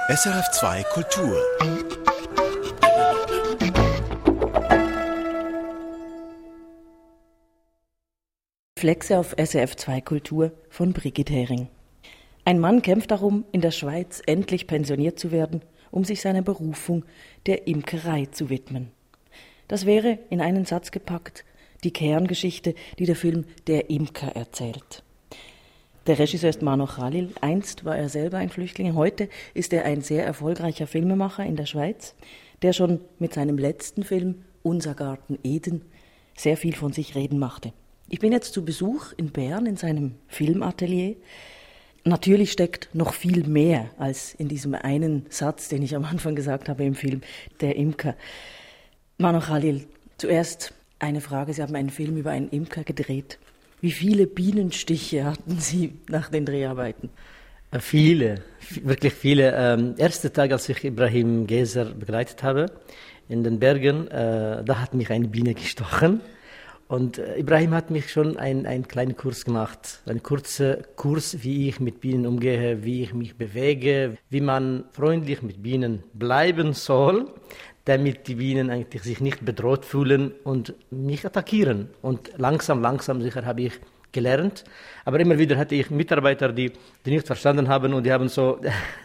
SRF2 Kultur. Flexe auf SRF2 Kultur von Brigitte Hering. Ein Mann kämpft darum, in der Schweiz endlich pensioniert zu werden, um sich seiner Berufung, der Imkerei, zu widmen. Das wäre, in einen Satz gepackt, die Kerngeschichte, die der Film Der Imker erzählt. Der Regisseur ist Mano Khalil. Einst war er selber ein Flüchtling. Heute ist er ein sehr erfolgreicher Filmemacher in der Schweiz, der schon mit seinem letzten Film Unser Garten Eden sehr viel von sich reden machte. Ich bin jetzt zu Besuch in Bern in seinem Filmatelier. Natürlich steckt noch viel mehr als in diesem einen Satz, den ich am Anfang gesagt habe im Film Der Imker. Mano Khalil, zuerst eine Frage. Sie haben einen Film über einen Imker gedreht. Wie viele Bienenstiche hatten Sie nach den Dreharbeiten? Viele, wirklich viele. Erster Tag, als ich Ibrahim Gezer begleitet habe in den Bergen, da hat mich eine Biene gestochen. Und Ibrahim hat mich schon einen kleinen Kurs gemacht, einen kurzen Kurs, wie ich mit Bienen umgehe, wie ich mich bewege, wie man freundlich mit Bienen bleiben soll, damit die Bienen eigentlich sich nicht bedroht fühlen und mich attackieren. Und langsam sicher habe ich gelernt. Aber immer wieder hatte ich Mitarbeiter, die nicht verstanden haben und die haben so...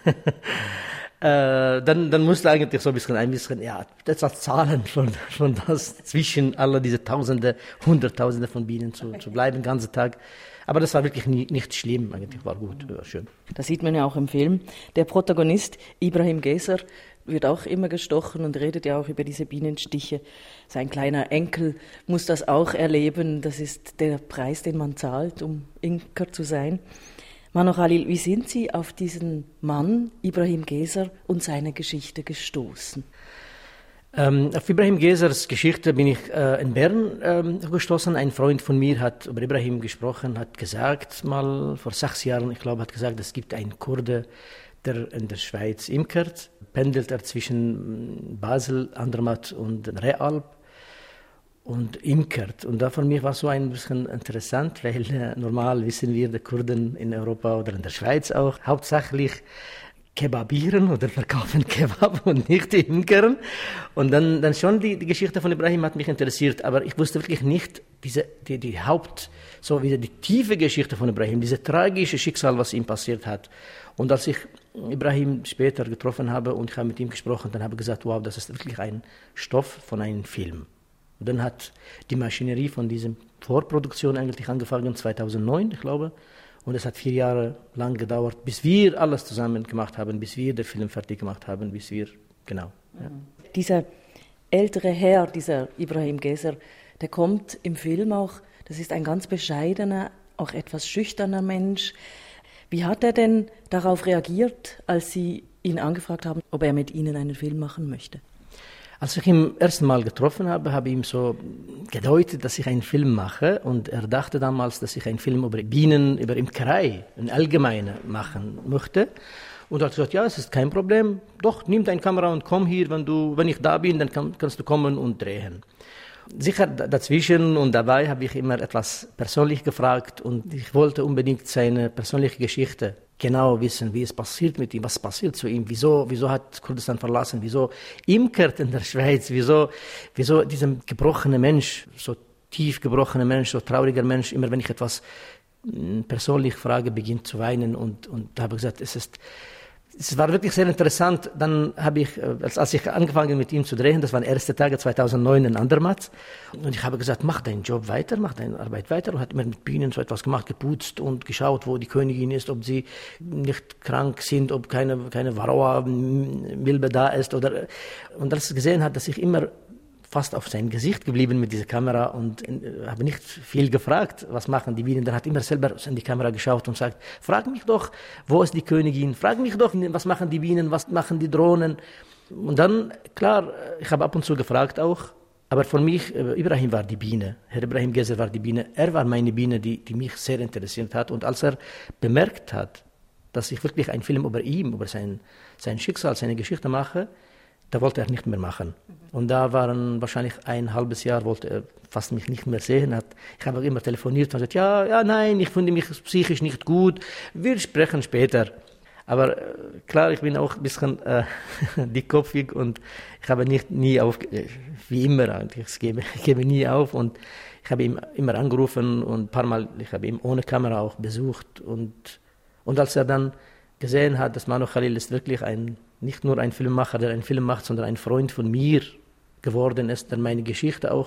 Dann musste eigentlich so ein bisschen, ja, etwas zahlen von das zwischen all diese Tausende, Hunderttausende von Bienen zu bleiben, den ganzen Tag. Aber das war wirklich nicht schlimm, eigentlich war gut, war schön. Das sieht man ja auch im Film. Der Protagonist, Ibrahim Gezer, wird auch immer gestochen und redet ja auch über diese Bienenstiche. Sein kleiner Enkel muss das auch erleben. Das ist der Preis, den man zahlt, um Imker zu sein. Mano Khalil, wie sind Sie auf diesen Mann, Ibrahim Gezer, und seine Geschichte gestoßen? Auf Ibrahim Gezers Geschichte bin ich in Bern gestoßen. Ein Freund von mir hat über Ibrahim gesprochen, hat gesagt, mal vor 6 Jahren, ich glaube, hat gesagt, es gibt einen Kurde, der in der Schweiz imkert. Pendelt er zwischen Basel, Andermatt und Realp und imkert. Und da für mich war so ein bisschen interessant, weil normal wissen wir, die Kurden in Europa oder in der Schweiz auch hauptsächlich kebabieren oder verkaufen Kebab und nicht imkern. Und dann schon die Geschichte von Ibrahim hat mich interessiert, aber ich wusste wirklich nicht die tiefe Geschichte von Ibrahim, diese tragische Schicksal, was ihm passiert hat. Und als ich Ibrahim später getroffen habe und ich habe mit ihm gesprochen, dann habe ich gesagt, wow, das ist wirklich ein Stoff von einem Film. Und dann hat die Maschinerie von dieser Vorproduktion eigentlich angefangen, 2009, ich glaube. Und es hat 4 Jahre lang gedauert, bis wir alles zusammen gemacht haben, bis wir den Film fertig gemacht haben, genau. Ja. Dieser ältere Herr, dieser Ibrahim Gezer, der kommt im Film auch, das ist ein ganz bescheidener, auch etwas schüchterner Mensch. Wie hat er denn darauf reagiert, als Sie ihn angefragt haben, ob er mit Ihnen einen Film machen möchte? Als ich ihn ersten Mal getroffen habe, habe ich ihm so gedeutet, dass ich einen Film mache. Und er dachte damals, dass ich einen Film über Bienen, über Imkerei im Allgemeinen machen möchte. Und er hat gesagt, ja, es ist kein Problem. Doch, nimm deine Kamera und komm hier, wenn ich da bin, dann kannst du kommen und drehen. Sicher dazwischen und dabei habe ich immer etwas persönlich gefragt und ich wollte unbedingt seine persönliche Geschichte genau wissen, wie es passiert mit ihm, was passiert zu ihm, wieso hat Kurdistan verlassen, wieso imkert in der Schweiz, wieso dieser gebrochene Mensch, so tief gebrochene Mensch, so trauriger Mensch, immer wenn ich etwas persönlich frage, beginnt zu weinen und da habe ich gesagt, es war wirklich sehr interessant. Dann habe ich, als ich angefangen mit ihm zu drehen, das waren erste Tage 2009 in Andermatt, und ich habe gesagt, mach deinen Job weiter, mach deine Arbeit weiter, und hat immer mit Bienen so etwas gemacht, geputzt und geschaut, wo die Königin ist, ob sie nicht krank sind, ob keine Varroa-Milbe da ist, und als er gesehen hat, dass ich immer fast auf sein Gesicht geblieben mit dieser Kamera und habe nicht viel gefragt, was machen die Bienen. Dann hat immer selber in die Kamera geschaut und sagt, frag mich doch, wo ist die Königin? Frag mich doch, was machen die Bienen, was machen die Drohnen? Und dann, klar, ich habe ab und zu gefragt auch, aber für mich, Ibrahim war die Biene. Herr Ibrahim Gezer war die Biene. Er war meine Biene, die mich sehr interessiert hat. Und als er bemerkt hat, dass ich wirklich einen Film über ihn, über sein Schicksal, seine Geschichte mache, da wollte er nicht mehr machen. Und da waren wahrscheinlich ein halbes Jahr, wollte er fast mich nicht mehr sehen. Ich habe immer telefoniert und gesagt, ja, nein, ich finde mich psychisch nicht gut, wir sprechen später. Aber klar, ich bin auch ein bisschen dickköpfig und ich habe nie wie immer eigentlich, ich gebe nie auf und ich habe ihn immer angerufen und ein paar Mal, ich habe ihn ohne Kamera auch besucht und als er dann gesehen hat, dass Manu Khalil ist wirklich nicht nur ein Filmemacher, der einen Film macht, sondern ein Freund von mir geworden ist, der meine Geschichte auch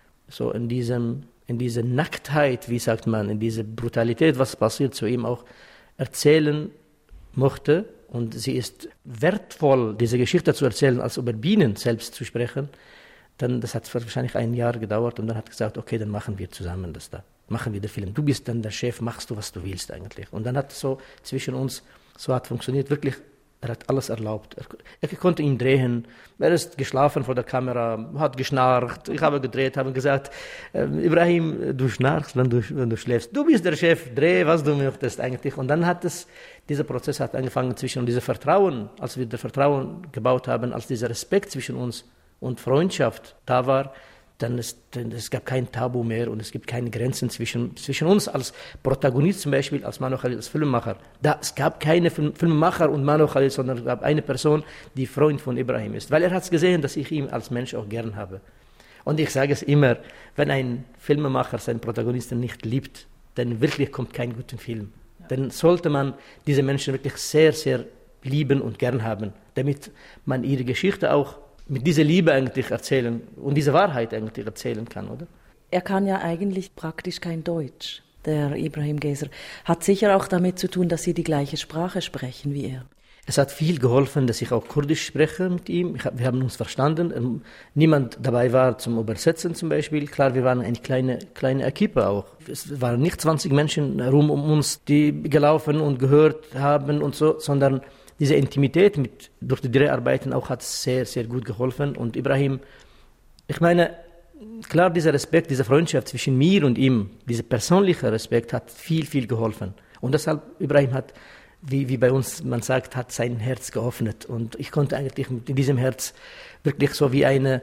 so in diese Nacktheit, wie sagt man, in diese Brutalität, was passiert zu ihm auch erzählen mochte. Und sie ist wertvoll, diese Geschichte zu erzählen, als über Bienen selbst zu sprechen. Dann, das hat wahrscheinlich ein Jahr gedauert und dann hat er gesagt, okay, dann machen wir zusammen das da. Machen wir den Film. Du bist dann der Chef, machst du, was du willst eigentlich. Und dann hat es so zwischen uns so hat funktioniert, wirklich. Er hat alles erlaubt. Er konnte ihn drehen. Er ist geschlafen vor der Kamera, hat geschnarcht. Ich habe gedreht, habe gesagt, Ibrahim, du schnarchst, wenn du schläfst. Du bist der Chef, dreh, was du möchtest eigentlich. Und dann dieser Prozess hat angefangen zwischen diesem Vertrauen, als wir das Vertrauen gebaut haben, als dieser Respekt zwischen uns und Freundschaft da war, dann es gab kein Tabu mehr und es gibt keine Grenzen zwischen uns als Protagonist zum Beispiel, als Manu Khalil, als Filmemacher. Es gab keine Filmemacher und Manu Khalil, sondern es gab eine Person, die Freund von Ibrahim ist. Weil er hat gesehen, dass ich ihn als Mensch auch gern habe. Und ich sage es immer, wenn ein Filmemacher seinen Protagonisten nicht liebt, dann wirklich kommt kein guter Film. Dann sollte man diese Menschen wirklich sehr, sehr lieben und gern haben, damit man ihre Geschichte auch mit dieser Liebe eigentlich erzählen und diese Wahrheit eigentlich erzählen kann, oder? Er kann ja eigentlich praktisch kein Deutsch, der Ibrahim Gezer. Hat sicher auch damit zu tun, dass Sie die gleiche Sprache sprechen wie er. Es hat viel geholfen, dass ich auch Kurdisch spreche mit ihm. Wir haben uns verstanden. Niemand dabei war zum Übersetzen zum Beispiel. Klar, wir waren eine kleine Equipe auch. Es waren nicht 20 Menschen herum um uns, die gelaufen und gehört haben und so, sondern diese Intimität durch die Dreharbeiten auch hat sehr, sehr gut geholfen. Und Ibrahim, ich meine, klar, dieser Respekt, diese Freundschaft zwischen mir und ihm, dieser persönliche Respekt hat viel, viel geholfen. Und deshalb, Ibrahim hat, wie bei uns man sagt, hat sein Herz geöffnet. Und ich konnte eigentlich mit diesem Herz wirklich so wie ein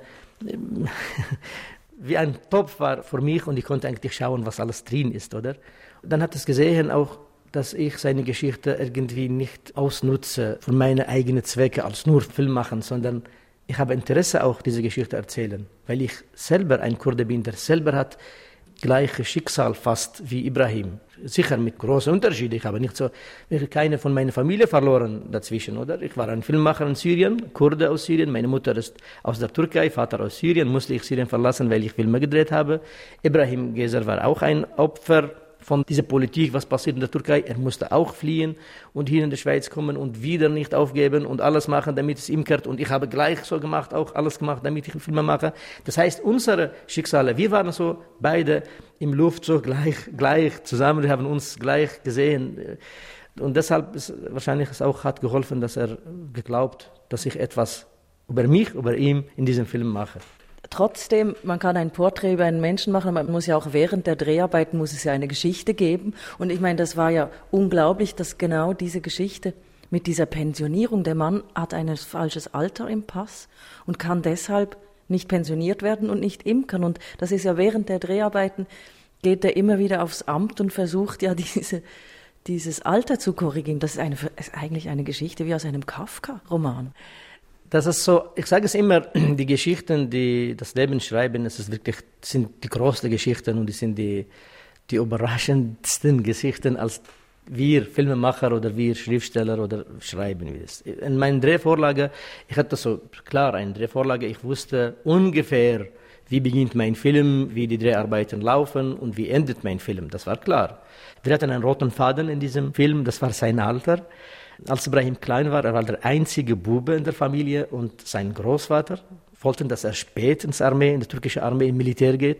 Topf war für mich und ich konnte eigentlich schauen, was alles drin ist, oder? Und dann hat es gesehen auch, dass ich seine Geschichte irgendwie nicht ausnutze für meine eigenen Zwecke als nur Film machen, sondern ich habe Interesse auch, diese Geschichte erzählen, weil ich selber ein Kurde bin, der selber hat gleiches Schicksal fast wie Ibrahim. Sicher mit großen Unterschieden. Ich habe keine von meiner Familie verloren dazwischen, oder? Ich war ein Filmemacher in Syrien, Kurde aus Syrien. Meine Mutter ist aus der Türkei, Vater aus Syrien. Musste ich Syrien verlassen, weil ich Filme gedreht habe. Ibrahim Gezer war auch ein Opfer von dieser Politik, was passiert in der Türkei. Er musste auch fliehen und hier in die Schweiz kommen und wieder nicht aufgeben und alles machen, damit es ihm kehrt. Und ich habe gleich so gemacht, auch alles gemacht, damit ich Filme mache. Das heißt, unsere Schicksale, wir waren so beide im Luft so gleich zusammen, wir haben uns gleich gesehen. Und deshalb wahrscheinlich es auch hat geholfen, dass er geglaubt, dass ich etwas über mich, über ihn in diesem Film mache. Trotzdem, man kann ein Porträt über einen Menschen machen, man muss ja auch während der Dreharbeiten muss es ja eine Geschichte geben. Und ich meine, das war ja unglaublich, dass genau diese Geschichte mit dieser Pensionierung, der Mann hat ein falsches Alter im Pass und kann deshalb nicht pensioniert werden und nicht imkern. Und das ist ja während der Dreharbeiten, geht er immer wieder aufs Amt und versucht ja dieses Alter zu korrigieren. Das ist eigentlich eine Geschichte wie aus einem Kafka-Roman. Das ist so, ich sage es immer, die Geschichten, die das Leben schreiben, sind die größten Geschichten und die sind die überraschendsten Geschichten, als wir Filmemacher oder wir Schriftsteller oder schreiben wir es. In meiner Drehvorlage, ich hatte so klar eine Drehvorlage, ich wusste ungefähr, wie beginnt mein Film, wie die Dreharbeiten laufen und wie endet mein Film, das war klar. Wir hatten einen roten Faden in diesem Film, das war sein Alter. Als Ibrahim klein war, er war der einzige Bube in der Familie und sein Großvater wollten, dass er spät in die türkische Armee, im Militär geht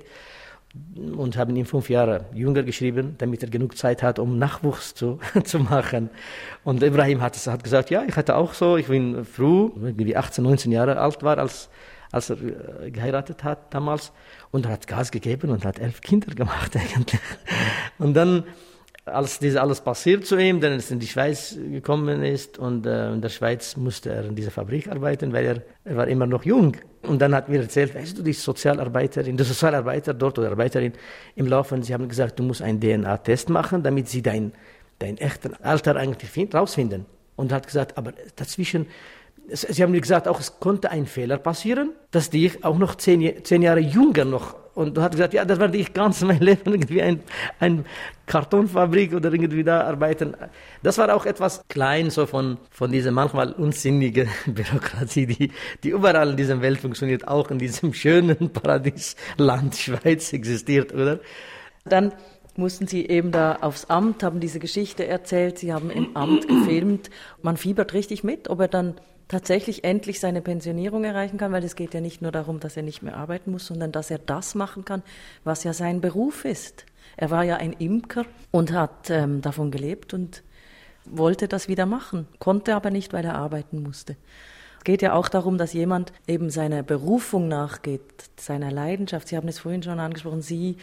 und haben ihn 5 Jahre jünger geschrieben, damit er genug Zeit hat, um Nachwuchs zu machen. Und Ibrahim hat gesagt, ja, ich hatte auch so, ich bin früh, irgendwie 18, 19 Jahre alt war, als er geheiratet hat damals und er hat Gas gegeben und hat 11 Kinder gemacht eigentlich. Und dann als das alles passiert zu ihm, dann er in die Schweiz gekommen ist und in der Schweiz musste er in dieser Fabrik arbeiten, weil er war immer noch jung. Und dann hat mir erzählt, weißt du, die Sozialarbeiter dort oder Arbeiterin im Laufen, sie haben gesagt, du musst einen DNA-Test machen, damit sie dein echtes Alter eigentlich rausfinden. Und hat gesagt, aber dazwischen, Sie haben mir gesagt, auch es konnte ein Fehler passieren, dass ich auch noch 10 Jahre jünger noch. Und hat gesagt, ja, das werde ich ganz mein Leben irgendwie ein Kartonfabrik oder irgendwie da arbeiten. Das war auch etwas klein so von dieser manchmal unsinnigen Bürokratie, die überall in dieser Welt funktioniert, auch in diesem schönen Paradiesland Schweiz existiert, oder? Dann mussten Sie eben da aufs Amt, haben diese Geschichte erzählt, Sie haben im Amt gefilmt. Man fiebert richtig mit, ob er dann tatsächlich endlich seine Pensionierung erreichen kann, weil es geht ja nicht nur darum, dass er nicht mehr arbeiten muss, sondern dass er das machen kann, was ja sein Beruf ist. Er war ja ein Imker und hat davon gelebt und wollte das wieder machen, konnte aber nicht, weil er arbeiten musste. Es geht ja auch darum, dass jemand eben seiner Berufung nachgeht, seiner Leidenschaft. Sie haben es vorhin schon angesprochen, Sie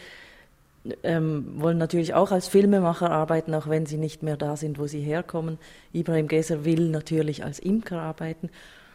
wollen natürlich auch als Filmemacher arbeiten, auch wenn sie nicht mehr da sind, wo sie herkommen. Ibrahim Gezer will natürlich als Imker arbeiten.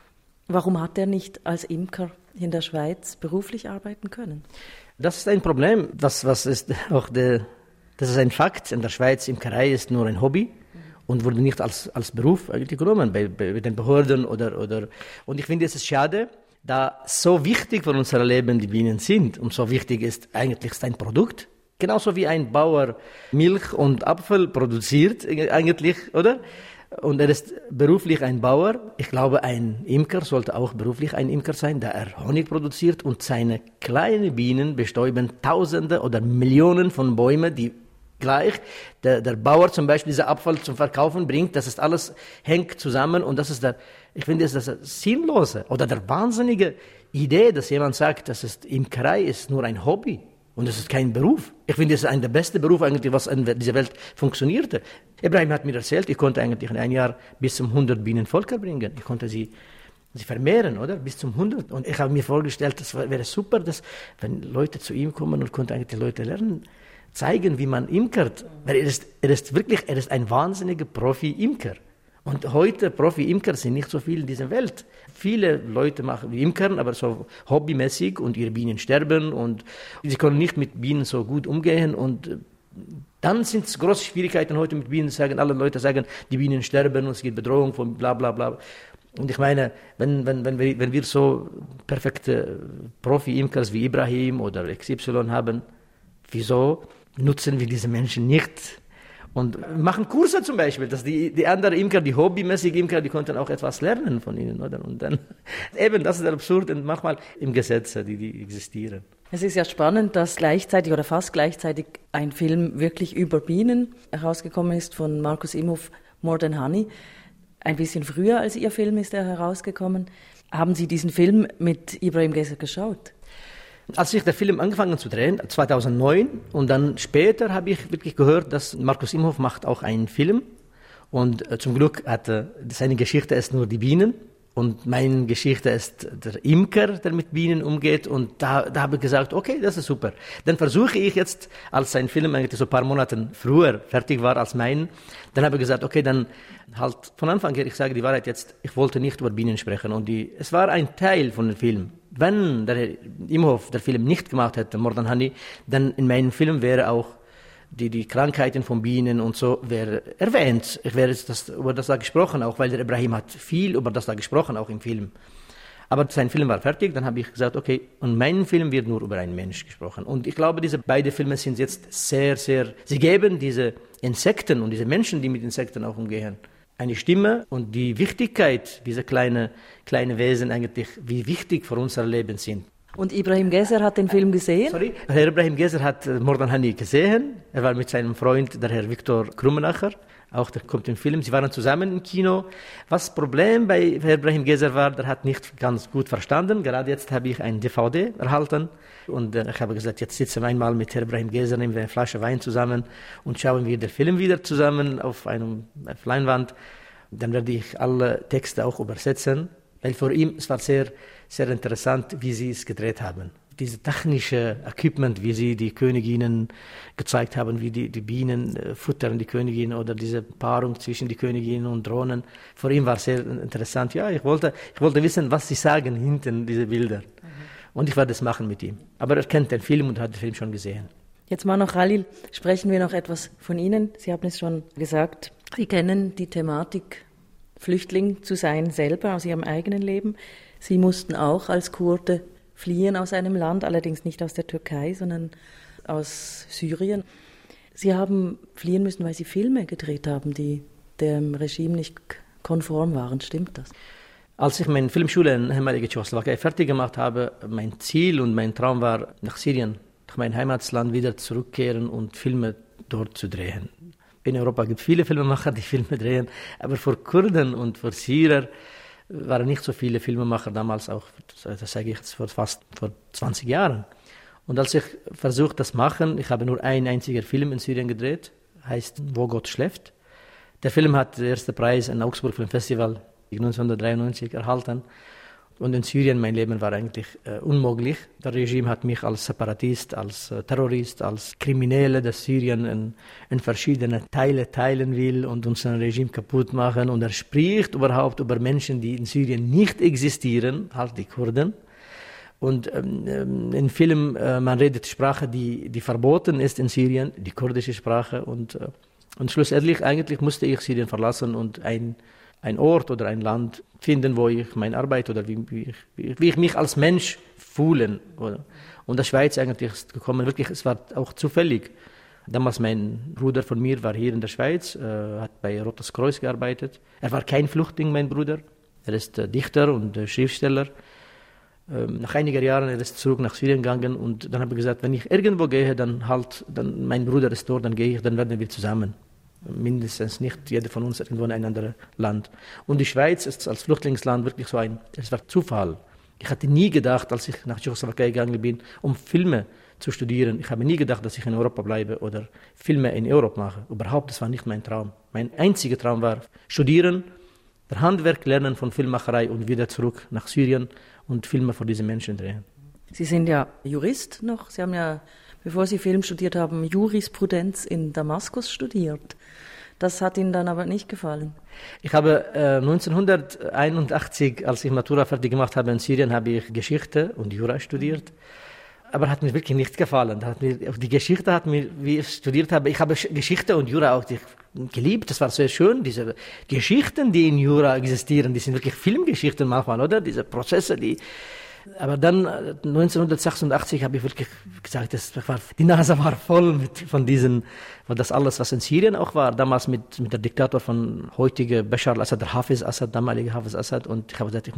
Warum hat er nicht als Imker in der Schweiz beruflich arbeiten können? Das ist ein Problem. Das ist auch das ist ein Fakt. In der Schweiz Imkerei ist nur ein Hobby und wurde nicht als Beruf eigentlich genommen bei den Behörden oder. Und ich finde, es ist schade, da so wichtig für unser Leben die Bienen sind und so wichtig ist eigentlich ein Produkt. Genauso wie ein Bauer Milch und Apfel produziert, eigentlich, oder? Und er ist beruflich ein Bauer. Ich glaube, ein Imker sollte auch beruflich ein Imker sein, da er Honig produziert und seine kleinen Bienen bestäuben Tausende oder Millionen von Bäumen, die gleich der Bauer zum Beispiel diese Apfel zum Verkaufen bringt. Das ist alles hängt zusammen und das ist ich finde, das ist das Sinnlose oder der wahnsinnige Idee, dass jemand sagt, Imkerei ist nur ein Hobby. Und es ist kein Beruf. Ich finde, es ist einer der besten Berufe eigentlich, was in dieser Welt funktionierte. Ibrahim hat mir erzählt, ich konnte eigentlich in einem Jahr bis zum 100 Bienen Volker bringen. Ich konnte sie vermehren, oder? Bis zum 100. Und ich habe mir vorgestellt, das wäre super, dass, wenn Leute zu ihm kommen und konnte eigentlich die Leute lernen, zeigen, wie man imkert. Weil er ist ein wahnsinniger Profi-Imker. Und heute Profi-Imker sind nicht so viele in dieser Welt. Viele Leute machen Imkern, aber so hobbymäßig und ihre Bienen sterben und sie können nicht mit Bienen so gut umgehen und dann sind es große Schwierigkeiten heute mit Bienen. Alle Leute sagen, die Bienen sterben und es gibt Bedrohung von bla bla bla. Und ich meine, wenn wir so perfekte Profi-Imkers wie Ibrahim oder XY haben, wieso nutzen wir diese Menschen nicht? Und machen Kurse zum Beispiel, dass die anderen Imker, die hobbymäßig Imker, die konnten auch etwas lernen von ihnen, oder? Und dann, eben, das ist absurd und manchmal im Gesetze, die existieren. Es ist ja spannend, dass gleichzeitig oder fast gleichzeitig ein Film wirklich über Bienen herausgekommen ist von Markus Imhof, More Than Honey. Ein bisschen früher als Ihr Film ist er herausgekommen. Haben Sie diesen Film mit Ibrahim Gezer geschaut? Als ich den Film angefangen zu drehen, 2009, und dann später habe ich wirklich gehört, dass Markus Imhof macht auch einen Film. Und zum Glück seine Geschichte ist nur die Bienen. Und meine Geschichte ist der Imker, der mit Bienen umgeht. Und da habe ich gesagt, okay, das ist super. Dann versuche ich jetzt, als sein Film eigentlich so ein paar Monate früher fertig war als mein, dann habe ich gesagt, okay, dann halt von Anfang her, ich sage die Wahrheit jetzt, ich wollte nicht über Bienen sprechen. Und es war ein Teil von dem Film. Wenn der Imhof der Film nicht gemacht hätte, More Than Honey, dann in meinem Film wäre auch die Krankheiten von Bienen und so wäre erwähnt. Ich wäre über das da gesprochen, auch weil der Ibrahim hat viel über das da gesprochen, auch im Film. Aber sein Film war fertig, dann habe ich gesagt, okay, und mein Film wird nur über einen Mensch gesprochen. Und ich glaube, diese beiden Filme sind jetzt sehr, sehr, sie geben diese Insekten und diese Menschen, die mit Insekten auch umgehen, eine Stimme und die Wichtigkeit dieser kleine Wesen eigentlich, wie wichtig für unser Leben sind. Und Ibrahim Gezer hat den Film gesehen? Herr Ibrahim Gezer hat More Than Honey gesehen. Er war mit seinem Freund, der Herr Viktor Krummenacher. Auch der kommt im Film. Sie waren zusammen im Kino. Was das Problem bei Herr Ibrahim Gezer war, der hat nicht ganz gut verstanden. Gerade jetzt habe ich ein DVD erhalten. Und ich habe gesagt, jetzt sitzen wir einmal mit Herr Ibrahim Gezer, nehmen wir eine Flasche Wein zusammen und schauen wir den Film wieder zusammen auf Leinwand. Dann werde ich alle Texte auch übersetzen. Weil für ihn, es war sehr, sehr interessant, wie sie es gedreht haben. Diese technische Equipment, wie sie die Königinnen gezeigt haben, wie die Bienen futtern die Königinnen oder diese Paarung zwischen die Königinnen und Drohnen. Für ihn war es sehr interessant. Ja, ich wollte wissen, was sie sagen hinten, diese Bilder. Und ich werde es machen mit ihm. Aber er kennt den Film und hat den Film schon gesehen. Jetzt mal noch, Khalil, sprechen wir noch etwas von Ihnen. Sie haben es schon gesagt, Sie kennen die Thematik Flüchtling zu sein selber aus ihrem eigenen Leben. Sie mussten auch als Kurde fliehen aus einem Land, allerdings nicht aus der Türkei, sondern aus Syrien. Sie haben fliehen müssen, weil Sie Filme gedreht haben, die dem Regime nicht konform waren. Stimmt das? Als ich meine Filmschule in der ehemaligen Tschechoslowakei fertig gemacht habe, mein Ziel und mein Traum war, nach Syrien, nach meinem Heimatland wieder zurückkehren und Filme dort zu drehen. In Europa gibt es viele Filmemacher, die Filme drehen, aber für Kurden und für Syrer waren nicht so viele Filmemacher damals, auch, das sage ich jetzt, vor 20 Jahren. Und als ich versucht das machen, ich habe nur einen einzigen Film in Syrien gedreht, heißt Wo Gott schläft. Der Film hat den ersten Preis im Augsburg Filmfestival 1993 erhalten. Und in Syrien, mein Leben war eigentlich unmöglich. Das Regime hat mich als Separatist, als Terrorist, als Kriminelle, das Syrien in verschiedene Teile teilen will und unser Regime kaputt machen. Und er spricht überhaupt über Menschen, die in Syrien nicht existieren, halt die Kurden. Und im Film, man redet Sprache, die verboten ist in Syrien, die kurdische Sprache. Und schlussendlich eigentlich musste ich Syrien verlassen und ein Ort oder ein Land finden, wo ich meine Arbeit oder wie ich mich als Mensch fühlen. Und die Schweiz eigentlich ist gekommen, wirklich, es war auch zufällig. Damals mein Bruder von mir war hier in der Schweiz, hat bei Rotes Kreuz gearbeitet. Er war kein Flüchtling, mein Bruder. Er ist Dichter und Schriftsteller. Nach einigen Jahren er ist zurück nach Syrien gegangen und dann habe ich gesagt, wenn ich irgendwo gehe, dann mein Bruder ist dort, dann gehe ich, dann werden wir zusammen. Mindestens nicht jeder von uns irgendwo in ein anderes Land. Und die Schweiz ist als Flüchtlingsland wirklich so es war Zufall. Ich hatte nie gedacht, als ich nach Tschechoslowakei gegangen bin, um Filme zu studieren. Ich habe nie gedacht, dass ich in Europa bleibe oder Filme in Europa mache. Überhaupt, das war nicht mein Traum. Mein einziger Traum war studieren, das Handwerk lernen von Filmmacherei und wieder zurück nach Syrien und Filme für diese Menschen drehen. Sie sind ja Jurist noch. Sie haben ja, bevor Sie Film studiert haben, Jurisprudenz in Damaskus studiert. Das hat Ihnen dann aber nicht gefallen? Ich habe 1981, als ich Matura fertig gemacht habe in Syrien, habe ich Geschichte und Jura studiert. Aber hat mir wirklich nicht gefallen. Die Geschichte hat mir, wie ich studiert habe, ich habe Geschichte und Jura auch geliebt. Das war sehr schön. Diese Geschichten, die in Jura existieren, die sind wirklich Filmgeschichten manchmal, oder? Diese Prozesse, aber dann 1986 habe ich wirklich gesagt, die Nase war voll von das alles, was in Syrien auch war, damals mit der Diktator von heutigen Bashar al-Assad, der Hafiz Assad, damalige Hafiz Assad. Und ich habe gesagt,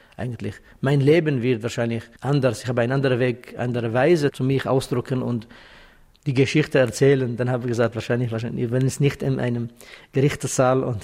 mein Leben wird wahrscheinlich anders. Ich habe einen anderen Weg, andere Weise zu mich ausdrücken und die Geschichte erzählen. Dann habe ich gesagt, wahrscheinlich, wenn es nicht in einem Gerichtssaal und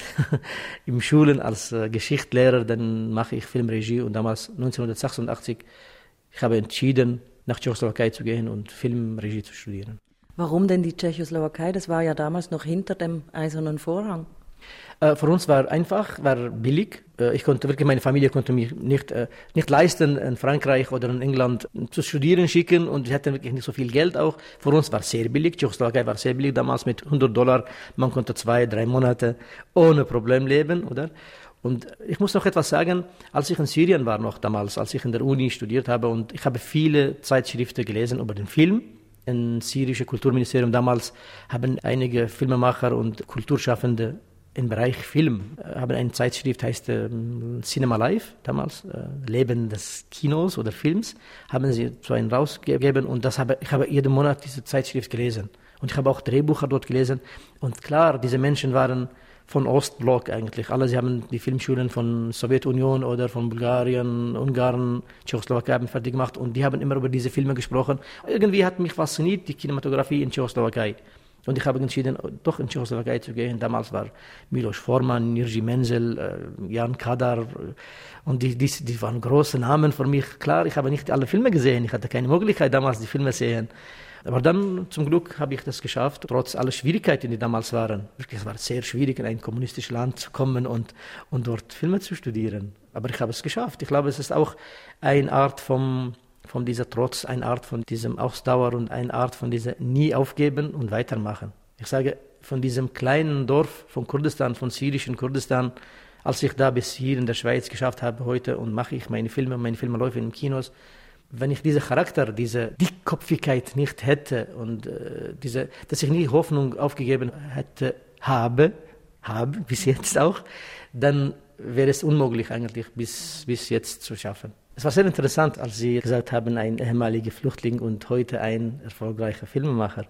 im Schulen als Geschichtslehrer, dann mache ich Filmregie. Und damals, 1986, ich habe entschieden, nach Tschechoslowakei zu gehen und Filmregie zu studieren. Warum denn die Tschechoslowakei? Das war ja damals noch hinter dem Eisernen Vorhang. Für uns war einfach, war billig. Meine Familie konnte mich nicht leisten, in Frankreich oder in England zu studieren schicken und wir hatten wirklich nicht so viel Geld auch. Für uns war es sehr billig. Tschechoslowakei war sehr billig damals mit $100. Man konnte 2-3 Monate ohne Problem leben, oder? Und ich muss noch etwas sagen, als ich in Syrien war noch damals, als ich in der Uni studiert habe und ich habe viele Zeitschriften gelesen über den Film. Im syrischen Kulturministerium damals haben einige Filmemacher und Kulturschaffende im Bereich Film haben eine Zeitschrift, heißt Cinema Live, damals, Leben des Kinos oder Films, haben sie so einen rausgegeben und ich habe jeden Monat diese Zeitschrift gelesen. Und ich habe auch Drehbücher dort gelesen. Und klar, diese Menschen waren von Ostblock eigentlich. Sie haben die Filmschulen von Sowjetunion oder von Bulgarien, Ungarn, Tschechoslowakei haben fertig gemacht und die haben immer über diese Filme gesprochen. Irgendwie hat mich fasziniert die Kinematografie in Tschechoslowakei. Und ich habe entschieden, doch in Tschechoslowakei zu gehen. Damals war Milos Forman, Jiří Menzel, Jan Kadar. Und die waren große Namen für mich. Klar, ich habe nicht alle Filme gesehen. Ich hatte keine Möglichkeit, damals die Filme zu sehen. Aber dann, zum Glück, habe ich das geschafft, trotz aller Schwierigkeiten, die damals waren. Wirklich, es war sehr schwierig, in ein kommunistisches Land zu kommen und dort Filme zu studieren. Aber ich habe es geschafft. Ich glaube, es ist auch eine Art von dieser Trotz, eine Art von diesem Ausdauer und eine Art von dieser nie aufgeben und weitermachen. Ich sage, von diesem kleinen Dorf von Kurdistan, von syrischen Kurdistan, als ich da bis hier in der Schweiz geschafft habe heute und mache ich meine Filme laufen in Kinos, wenn ich diesen Charakter, diese Dickkopfigkeit nicht hätte und dass ich nie Hoffnung aufgegeben habe, bis jetzt auch, dann wäre es unmöglich eigentlich bis jetzt zu schaffen. Es war sehr interessant, als Sie gesagt haben, ein ehemaliger Flüchtling und heute ein erfolgreicher Filmemacher.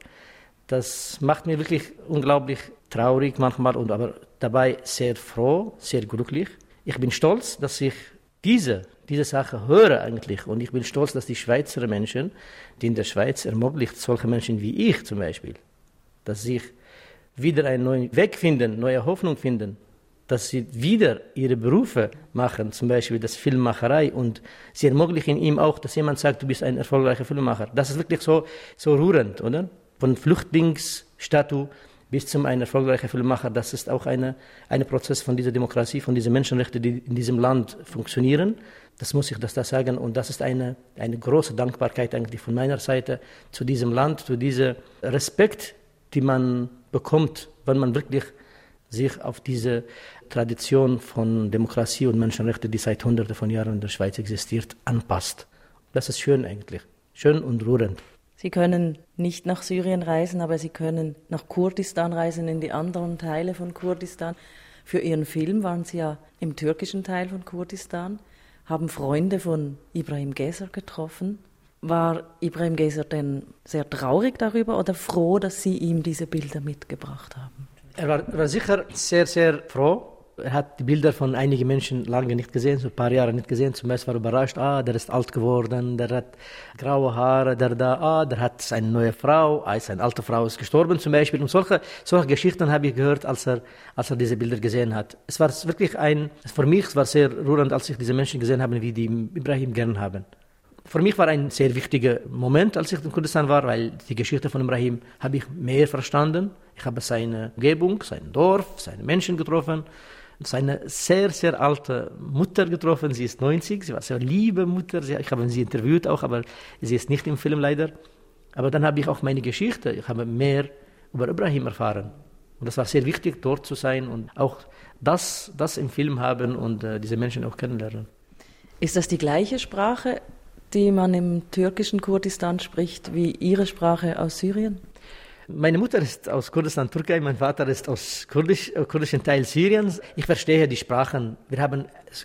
Das macht mir wirklich unglaublich traurig manchmal, aber dabei sehr froh, sehr glücklich. Ich bin stolz, dass ich diese Sache höre eigentlich. Und ich bin stolz, dass die Schweizer Menschen, die in der Schweiz ermöglicht, solche Menschen wie ich zum Beispiel, dass sie wieder einen neuen Weg finden, neue Hoffnung finden, dass sie wieder ihre Berufe machen, zum Beispiel das Filmmacherei, und sie ermöglichen ihm auch, dass jemand sagt, du bist ein erfolgreicher Filmemacher. Das ist wirklich so rührend, oder? Von Flüchtlingsstatus bis zum einen erfolgreichen Filmemacher, das ist auch ein Prozess von dieser Demokratie, von diesen Menschenrechten, die in diesem Land funktionieren. Das muss ich da sagen, und das ist eine große Dankbarkeit eigentlich von meiner Seite zu diesem Land, zu diesem Respekt, die man bekommt, wenn man wirklich sich auf diese Tradition von Demokratie und Menschenrechten, die seit Hunderten von Jahren in der Schweiz existiert, anpasst. Das ist schön eigentlich, schön und rührend. Sie können nicht nach Syrien reisen, aber Sie können nach Kurdistan reisen, in die anderen Teile von Kurdistan. Für Ihren Film waren Sie ja im türkischen Teil von Kurdistan, haben Freunde von Ibrahim Gezer getroffen. War Ibrahim Gezer denn sehr traurig darüber oder froh, dass Sie ihm diese Bilder mitgebracht haben? Er war sicher sehr, sehr froh. Er hat die Bilder von einigen Menschen lange nicht gesehen, so ein paar Jahre nicht gesehen. Zumeist war er überrascht, der ist alt geworden, der hat graue Haare, der hat eine neue Frau, seine alte Frau ist gestorben zum Beispiel. Und solche Geschichten habe ich gehört, als er diese Bilder gesehen hat. Es war wirklich für mich war sehr rührend, als ich diese Menschen gesehen habe, wie die Ibrahim gern haben. Für mich war ein sehr wichtiger Moment, als ich in Kurdistan war, weil die Geschichte von Ibrahim habe ich mehr verstanden. Ich habe seine Umgebung, sein Dorf, seine Menschen getroffen, seine sehr, sehr alte Mutter getroffen. Sie ist 90, sie war eine sehr liebe Mutter. Ich habe sie interviewt auch, aber sie ist nicht im Film leider. Aber dann habe ich auch meine Geschichte, ich habe mehr über Ibrahim erfahren. Und das war sehr wichtig, dort zu sein und auch das im Film haben und diese Menschen auch kennenlernen. Ist das die gleiche Sprache, die man im türkischen Kurdistan spricht, wie Ihre Sprache aus Syrien? Meine Mutter ist aus Kurdistan, Türkei, mein Vater ist aus kurdischen Teil Syriens. Ich verstehe die Sprachen. Wir haben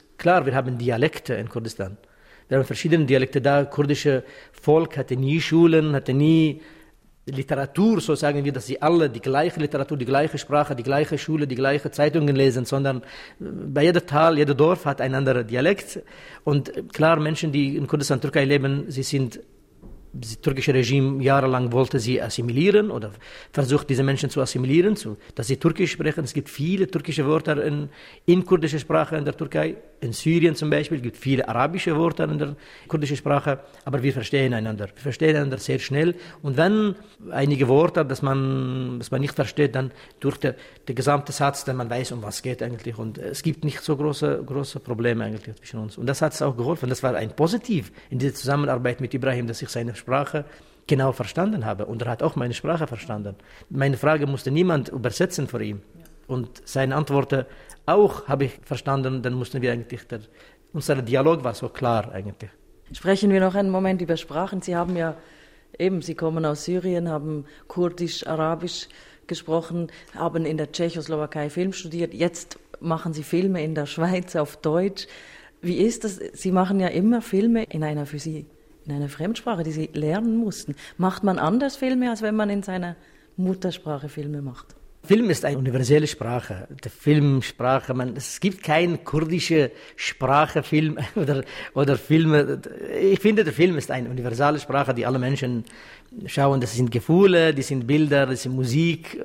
Dialekte in Kurdistan. Wir haben verschiedene Dialekte da. Kurdische Volk hatte nie Schulen, hatte nie Literatur, so sagen wir, dass sie alle die gleiche Literatur, die gleiche Sprache, die gleiche Schule, die gleiche Zeitungen lesen, sondern bei jedem Tal, jeder Dorf hat einen anderen Dialekt. Und klar, Menschen, die in Kurdistan, Türkei leben, das türkische Regime jahrelang wollte sie assimilieren oder versucht, diese Menschen zu assimilieren, dass sie Türkisch sprechen. Es gibt viele türkische Wörter in kurdischer Sprache in der Türkei. In Syrien zum Beispiel gibt es viele arabische Wörter in der kurdischen Sprache, aber wir verstehen einander. Wir verstehen einander sehr schnell. Und wenn einige Wörter, dass man nicht versteht, dann durch der gesamte Satz, dann man weiß, um was es geht eigentlich. Und es gibt nicht so große Probleme eigentlich zwischen uns. Und das hat es auch geholfen. Das war ein Positiv in dieser Zusammenarbeit mit Ibrahim, dass ich seine Sprache genau verstanden habe. Und er hat auch meine Sprache verstanden. Meine Frage musste niemand übersetzen für ihn. Und seine Antworten auch habe ich verstanden. Dann mussten wir eigentlich, unser Dialog war so klar eigentlich. Sprechen wir noch einen Moment über Sprachen. Sie haben ja Sie kommen aus Syrien, haben Kurdisch, Arabisch gesprochen, haben in der Tschechoslowakei Film studiert. Jetzt machen Sie Filme in der Schweiz auf Deutsch. Wie ist das? Sie machen ja immer Filme in einer Fremdsprache, die Sie lernen mussten. Macht man anders Filme, als wenn man in seiner Muttersprache Filme macht? Film ist eine universelle Sprache, die Filmsprache. Es gibt keine kurdische Sprache, Film oder Filme. Ich finde, der Film ist eine universelle Sprache, die alle Menschen schauen. Das sind Gefühle, das sind Bilder, das sind Musik.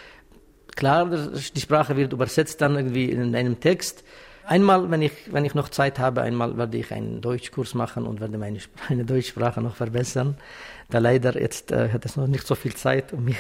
Klar, die Sprache wird übersetzt dann irgendwie in einem Text. Einmal, wenn ich noch Zeit habe, werde ich einen Deutschkurs machen und werde meine Deutschsprache noch verbessern. Da leider jetzt hat es noch nicht so viel Zeit, um mich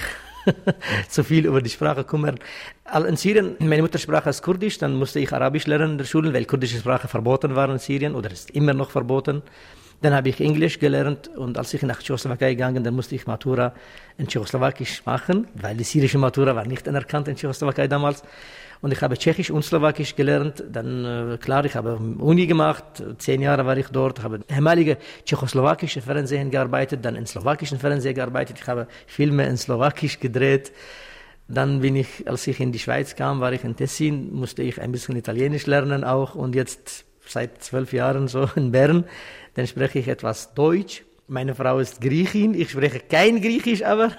zu viel über die Sprache kümmern. In Syrien, meine Muttersprache ist Kurdisch, dann musste ich Arabisch lernen in der Schule, weil kurdische Sprache verboten war in Syrien oder ist immer noch verboten. Dann habe ich Englisch gelernt und als ich nach Tschechoslowakei gegangen, dann musste ich Matura in Tschechoslowakisch machen, weil die syrische Matura war nicht anerkannt in Tschechoslowakei damals. Und ich habe Tschechisch und Slowakisch gelernt. Dann, klar, ich habe Uni gemacht, 10 Jahre war ich dort, habe ehemalige tschechoslowakische Fernsehen gearbeitet, dann in slowakischen Fernsehen gearbeitet. Ich habe Filme in Slowakisch gedreht. Dann als ich in die Schweiz kam, war ich in Tessin, musste ich ein bisschen Italienisch lernen auch und jetzt seit 12 Jahren so in Bern, dann spreche ich etwas Deutsch. Meine Frau ist Griechin, ich spreche kein Griechisch, aber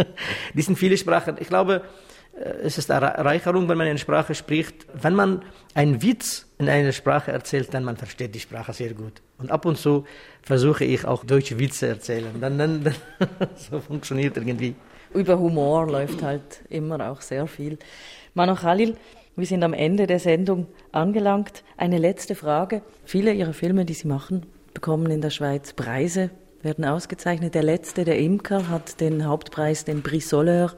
die sind viele Sprachen. Ich glaube, es ist eine Erreicherung, wenn man eine Sprache spricht. Wenn man einen Witz in einer Sprache erzählt, dann man versteht die Sprache sehr gut. Und ab und zu versuche ich auch deutsche Witze erzählen. Dann so funktioniert irgendwie. Über Humor läuft halt immer auch sehr viel. Mano Khalil, wir sind am Ende der Sendung angelangt. Eine letzte Frage. Viele Ihrer Filme, die Sie machen, bekommen in der Schweiz Preise, werden ausgezeichnet. Der letzte, der Imker, hat den Hauptpreis, den Prix Soleur,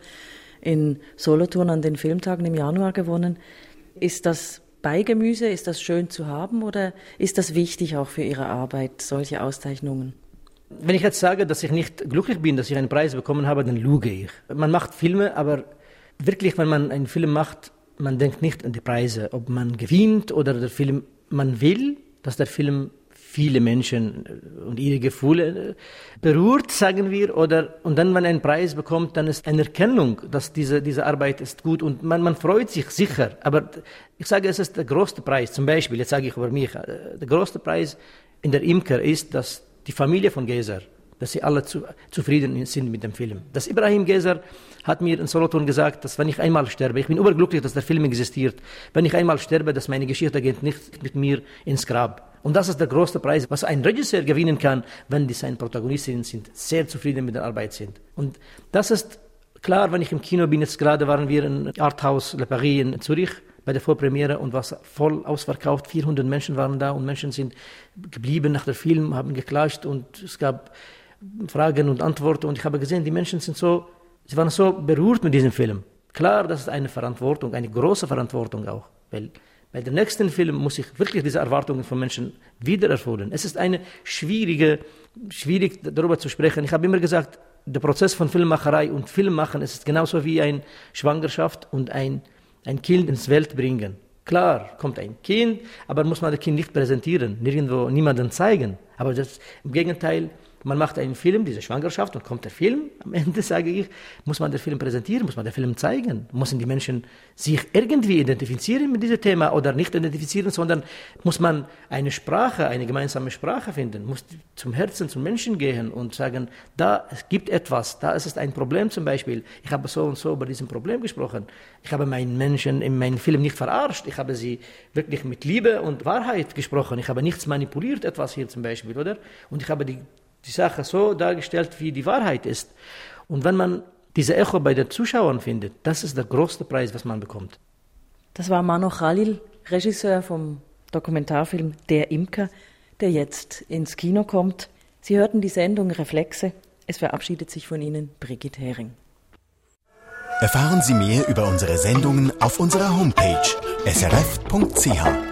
in Solothurn an den Filmtagen im Januar gewonnen. Ist das Beigemüse, ist das schön zu haben oder ist das wichtig auch für Ihre Arbeit, solche Auszeichnungen? Wenn ich jetzt sage, dass ich nicht glücklich bin, dass ich einen Preis bekommen habe, dann lüge ich. Man macht Filme, aber wirklich, wenn man einen Film macht, man denkt nicht an die Preise, ob man gewinnt oder der Film, man will, dass der Film viele Menschen und ihre Gefühle berührt, sagen wir, und dann, wenn man einen Preis bekommt, dann ist eine Erkennung, dass diese Arbeit ist gut und man freut sich sicher. Aber ich sage, es ist der größte Preis. Zum Beispiel, jetzt sage ich über mich, der größte Preis in der Imker ist, dass die Familie von Gezer, dass sie alle zufrieden sind mit dem Film. Das Ibrahim Gezer hat mir in Solothurn gesagt, dass wenn ich einmal sterbe, ich bin überglücklich, dass der Film existiert, wenn ich einmal sterbe, dass meine Geschichte geht nicht mit mir ins Grab. Und das ist der größte Preis, was ein Regisseur gewinnen kann, wenn die seine Protagonistinnen sind, sehr zufrieden mit der Arbeit sind. Und das ist klar, wenn ich im Kino bin, jetzt gerade waren wir in Arthouse Le Paris in Zürich bei der Vorpremiere und war voll ausverkauft, 400 Menschen waren da und Menschen sind geblieben nach dem Film, haben geklatscht und es gab Fragen und Antworten und ich habe gesehen, die Menschen sie waren so berührt mit diesem Film. Klar, das ist eine Verantwortung, eine große Verantwortung auch, weil bei dem nächsten Film muss ich wirklich diese Erwartungen von Menschen wieder erfüllen. Es ist schwierig darüber zu sprechen. Ich habe immer gesagt, der Prozess von Filmmacherei und Filmmachen ist genauso wie eine Schwangerschaft und ein Kind ins Welt bringen. Klar, kommt ein Kind, aber muss man das Kind nicht präsentieren, nirgendwo niemandem zeigen. Aber im Gegenteil, man macht einen Film, diese Schwangerschaft, und kommt der Film. Am Ende sage ich, muss man den Film präsentieren, muss man den Film zeigen. Müssen die Menschen sich irgendwie identifizieren mit diesem Thema oder nicht identifizieren, sondern muss man eine gemeinsame Sprache finden, muss zum Herzen, zum Menschen gehen und sagen, da es gibt etwas, da ist es ein Problem zum Beispiel. Ich habe so und so über dieses Problem gesprochen. Ich habe meinen Menschen in meinem Film nicht verarscht. Ich habe sie wirklich mit Liebe und Wahrheit gesprochen. Ich habe nichts manipuliert, etwas hier zum Beispiel, oder? Und ich habe die Sache so dargestellt, wie die Wahrheit ist. Und wenn man diese Echo bei den Zuschauern findet, das ist der größte Preis, was man bekommt. Das war Mano Khalil, Regisseur vom Dokumentarfilm Der Imker, der jetzt ins Kino kommt. Sie hörten die Sendung Reflexe. Es verabschiedet sich von Ihnen Brigitte Hering. Erfahren Sie mehr über unsere Sendungen auf unserer Homepage srf.ch.